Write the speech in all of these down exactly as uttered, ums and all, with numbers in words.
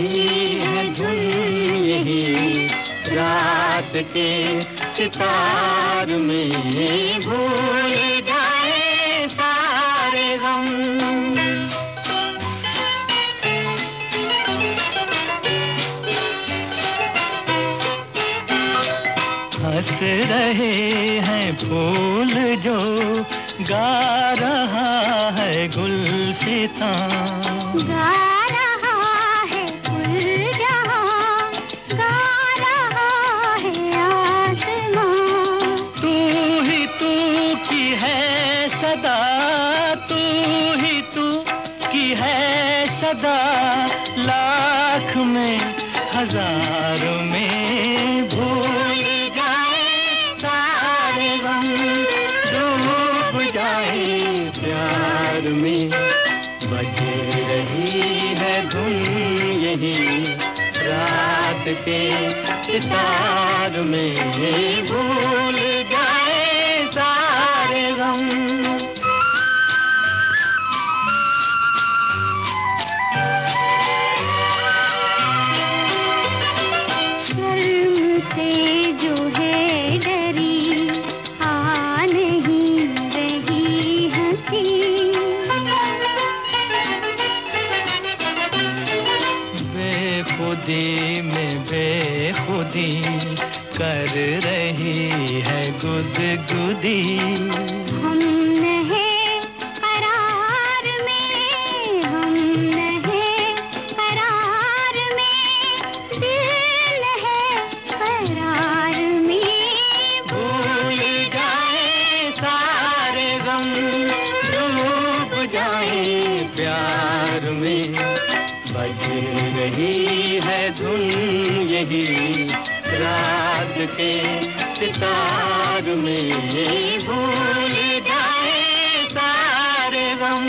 रही है धुन यही रात के सितार में, भूल जाए सारे गम। हंस रहे हैं फूल जो गा रहा है गुलसितां, गा रहा है गुल जहां, गा रहा है आसमां। तू ही तू की है सदा, तू ही तू की है सदा, लाख में हजार में, भूल जाए सारे गम, डूब जाए प्यार में। बज रही है धुन यही रात के सितार में, भूल जाए सारे गम। शर्म से जो है डरी आ नहीं रही हंसी, बेखुदी में बेखुदी कर रही है गुदगुदी। हम नहीं करार में, हम नहीं करार में, दिल है करार में। भूल जाए सारे गम, डूब जाए प्यार में। बज रही है धुन यही रात के सितार में, भूल जाए सारे गम।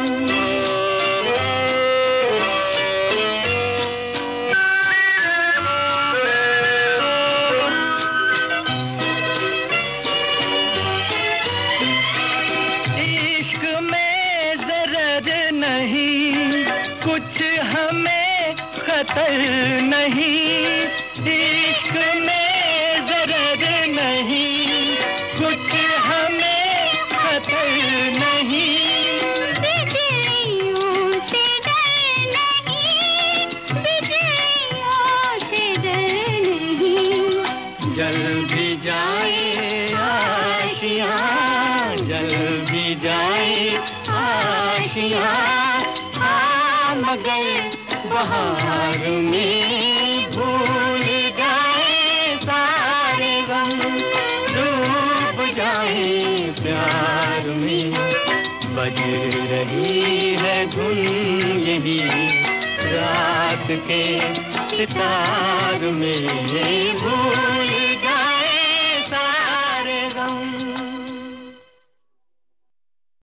इश्क में ज़रर नहीं, कुछ हमें खतर नहीं, इश्क में ज़रर नहीं, कुछ हमें खतर नहीं। बिजलियों से डर नहीं, बिजलियों से डर नहीं। जल भी जाए आशियाँ, जल भी जाए आशियाँ, हाँ मगर बहार में, भूल जाए सारे गम, डूब जाए प्यार में। बज रही है धुन यही रात के सितार में, भूल